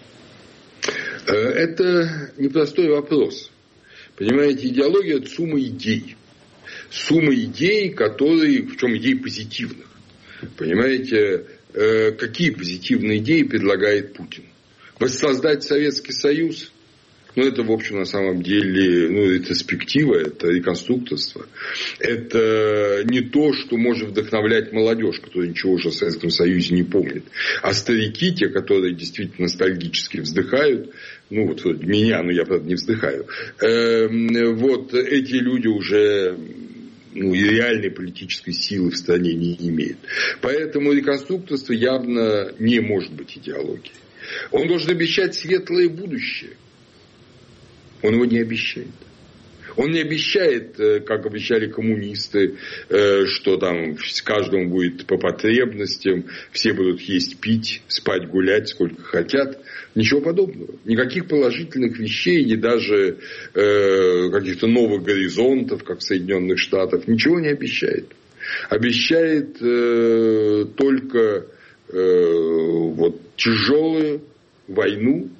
Это непростой вопрос. Понимаете, идеология – это сумма идей. Сумма идей, которые, в чем идей позитивных. Понимаете, какие позитивные идеи предлагает Путин? Воссоздать Советский Союз? Это, в общем, на самом деле, ретроспектива, это реконструкторство. Это не то, что может вдохновлять молодежь, которая ничего уже о Советском Союзе не помнит. А старики, те, которые действительно ностальгически вздыхают, вроде меня, но я, правда, не вздыхаю. Вот эти люди уже и реальной политической силы в стране не имеют. Поэтому реконструкторство явно не может быть идеологией. Он должен обещать светлое будущее. Он его не обещает. Он не обещает, как обещали коммунисты, что там каждому будет по потребностям, все будут есть, пить, спать, гулять, сколько хотят. Ничего подобного. Никаких положительных вещей, ни даже каких-то новых горизонтов, как в Соединенных Штатах, ничего не обещает. Обещает только тяжелую войну,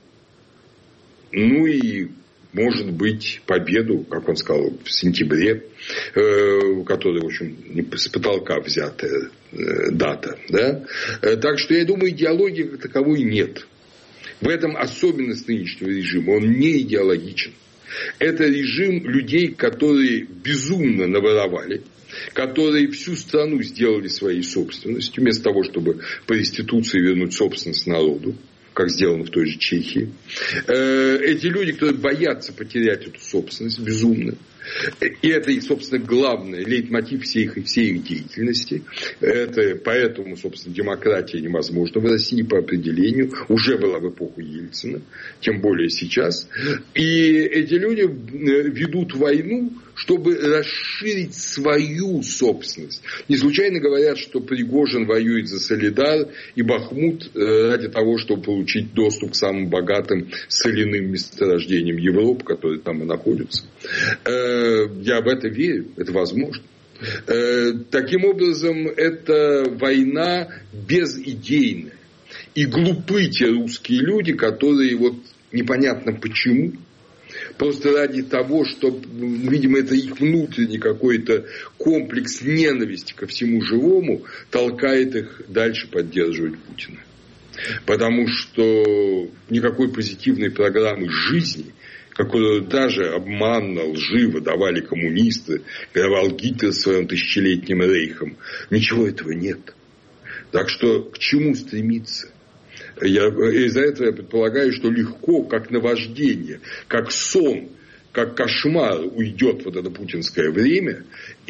и может быть, победу, как он сказал, в сентябре, которая, в общем, не с потолка взятая дата. Да? Так что, я думаю, идеологии как таковой нет. В этом особенность нынешнего режима. Он не идеологичен. Это режим людей, которые безумно наворовали, которые всю страну сделали своей собственностью, вместо того, чтобы по реституции вернуть собственность народу, как сделано в той же Чехии. Эти люди, которые боятся потерять эту собственность безумно. И это их, собственно, главный лейтмотив всей их деятельности. Это поэтому, собственно, демократия невозможна в России по определению. Уже была в эпоху Ельцина, тем более сейчас. И эти люди ведут войну, чтобы расширить свою собственность. Не случайно говорят, что Пригожин воюет за Солидар и Бахмут ради того, чтобы получить доступ к самым богатым соляным месторождениям Европы, которые там и находятся. Я в это верю, это возможно. Таким образом, это война безидейная. И глупы те русские люди, которые непонятно почему, просто ради того, что, видимо, это их внутренний какой-то комплекс ненависти ко всему живому, толкает их дальше поддерживать Путина. Потому что никакой позитивной программы жизни, которую даже обманно, лживо давали коммунисты, давал Гитлер своим тысячелетним рейхом, ничего этого нет. Так что к чему стремиться? Из-за этого я предполагаю, что легко, как наваждение, как сон, как кошмар уйдет это путинское время,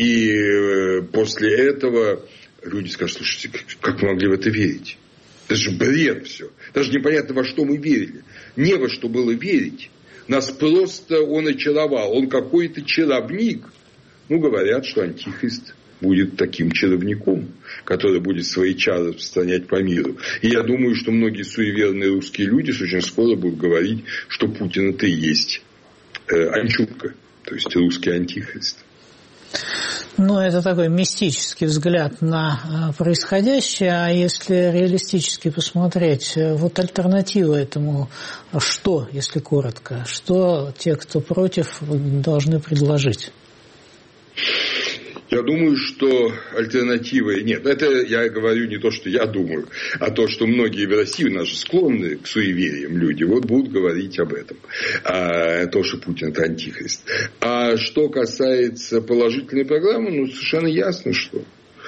и после этого люди скажут: слушайте, как мы могли в это верить? Это же бред все. Даже непонятно, во что мы верили. Не во что было верить. Нас просто он очаровал. Он какой-то чаровник. Говорят, что антихрист будет таким чаровником, который будет свои чары распространять по миру. И я думаю, что многие суеверные русские люди очень скоро будут говорить, что Путин это и есть Анчутка, то есть русский антихрист. Ну, это такой мистический взгляд на происходящее, а если реалистически посмотреть, вот альтернатива этому что, если коротко? Что те, кто против, должны предложить? Я думаю, что альтернативы нет. Это я говорю не то, что я думаю, а то, что многие в России, у нас же склонны к суевериям люди, вот будут говорить об этом. То, что Путин – это антихрист. А что касается положительной программы, ну, совершенно ясно, что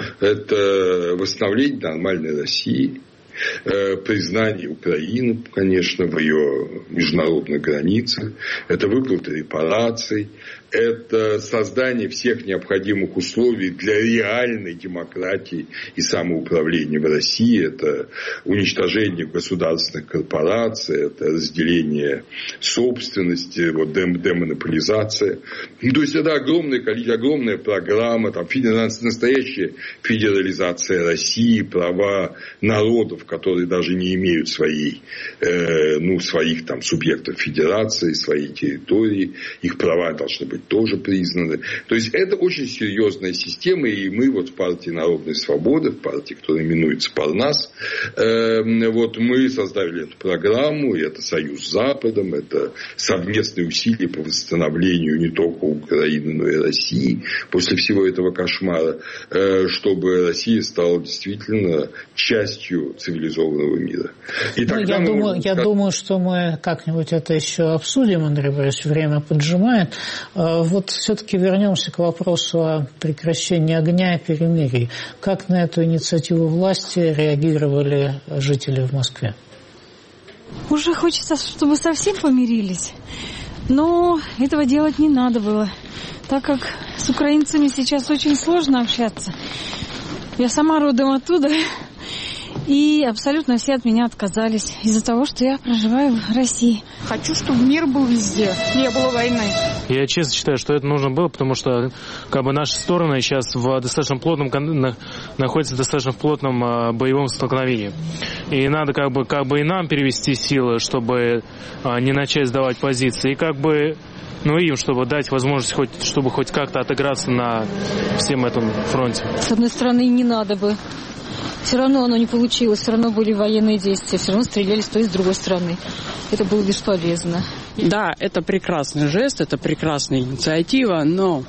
это восстановление нормальной России, признание Украины, конечно, в ее международных границах, это выплата репараций, это создание всех необходимых условий для реальной демократии и самоуправления в России, это уничтожение государственных корпораций, это разделение собственности, вот демонополизация. То есть это огромная программа, там, настоящая федерализация России, права народов, которые даже не имеют своих там, субъектов федерации, своей территории, их права должны быть тоже признаны. То есть это очень серьезная система, и мы вот в партии Народной Свободы, в партии, которая именуется Парнас, вот мы создали эту программу, и это союз с Западом, это совместные усилия по восстановлению не только Украины, но и России после всего этого кошмара, чтобы Россия стала действительно частью цивилизованного мира. И тогда я думаю, что мы как-нибудь это еще обсудим, Андрей Борисович, время поджимает. Вот все-таки вернемся к вопросу о прекращении огня и перемирии. Как на эту инициативу власти реагировали жители в Москве? Уже хочется, чтобы совсем помирились. Но этого делать не надо было, так как с украинцами сейчас очень сложно общаться. Я сама родом оттуда, и абсолютно все от меня отказались из-за того, что я проживаю в России. Хочу, чтобы мир был везде, не было войны. Я честно считаю, что это нужно было, потому что наши стороны сейчас находятся в достаточно плотном боевом столкновении. И надо и нам перевести силы, чтобы не начать сдавать позиции. И им, чтобы дать возможность чтобы хоть как-то отыграться на всем этом фронте. С одной стороны, не надо бы. Все равно оно не получилось, все равно были военные действия, все равно стреляли с той и с другой стороны. Это было бесполезно. Да, это прекрасный жест, это прекрасная инициатива, но,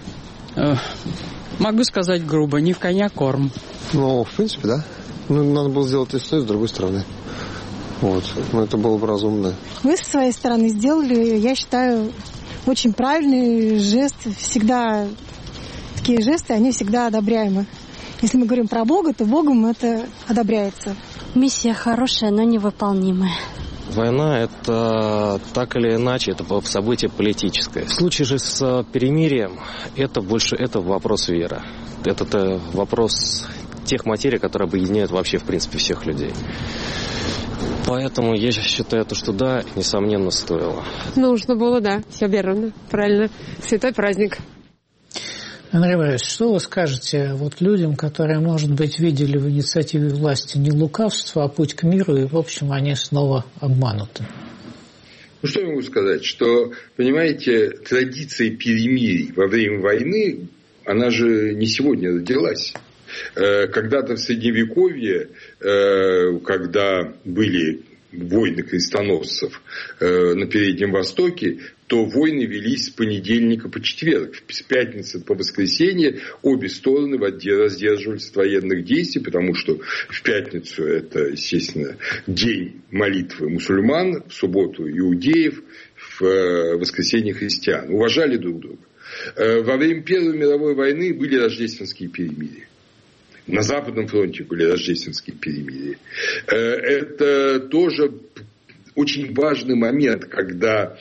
могу сказать грубо, не в коня корм. Ну, в принципе, да. Надо было сделать и с той, и с другой стороны. Вот. Но это было бы разумно. Вы со своей стороны сделали, я считаю, очень правильный жест. Всегда такие жесты, они всегда одобряемы. Если мы говорим про Бога, то Богом это одобряется. Миссия хорошая, но невыполнимая. Война – это так или иначе, это событие политическое. В случае же с перемирием, это вопрос веры. Это вопрос тех материй, которые объединяют вообще, в принципе, всех людей. Поэтому я считаю, что да, несомненно, стоило. Нужно было, да, все верно, правильно. Святой праздник. Андрей Борисович, что вы скажете вот людям, которые, может быть, видели в инициативе власти не лукавство, а путь к миру, и, в общем, они снова обмануты? Ну, что я могу сказать? Что, понимаете, традиция перемирий во время войны, она же не сегодня родилась. Когда-то в Средневековье, когда были войны крестоносцев на Переднем Востоке, то войны велись с понедельника по четверг. С пятницы по воскресенье обе стороны раздерживались от военных действий, потому что в пятницу это, естественно, день молитвы мусульман, в субботу иудеев, в воскресенье христиан. Уважали друг друга. Во время Первой мировой войны были рождественские перемирия. На Западном фронте были рождественские перемирия. Это тоже очень важный момент, когда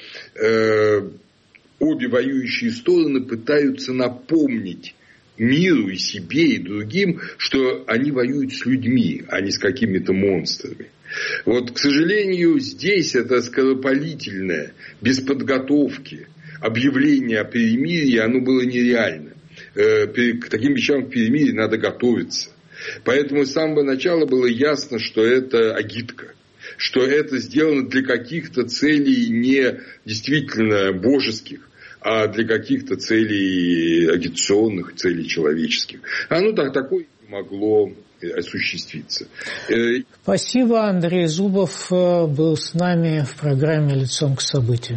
обе воюющие стороны пытаются напомнить миру и себе, и другим, что они воюют с людьми, а не с какими-то монстрами. Вот, к сожалению, здесь это скоропалительное, без подготовки, объявление о перемирии, оно было нереально. К таким вещам в перемирии надо готовиться. Поэтому с самого начала было ясно, что это агитка, что это сделано для каких-то целей не действительно божеских, а для каких-то целей агитационных, целей человеческих. Оно такое могло осуществиться. Спасибо. Андрей Зубов был с нами в программе «Лицом к событию».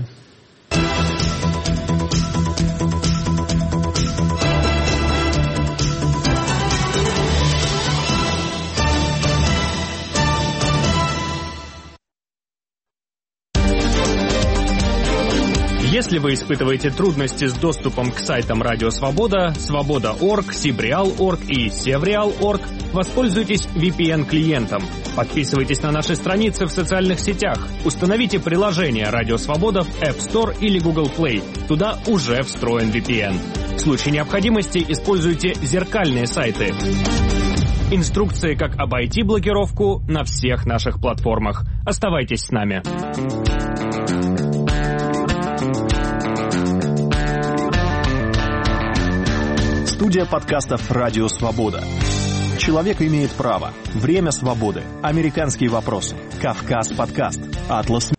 Если вы испытываете трудности с доступом к сайтам Радио Свобода, Свобода.орг, Сибреал.орг и Севреал.орг, воспользуйтесь VPN-клиентом. Подписывайтесь на наши страницы в социальных сетях. Установите приложение Радио Свобода в App Store или Google Play. Туда уже встроен VPN. В случае необходимости используйте зеркальные сайты. Инструкции, как обойти блокировку, на всех наших платформах. Оставайтесь с нами. Студия подкастов «Радио Свобода». Человек имеет право. Время свободы. Американские вопросы. Кавказ подкаст. Атлас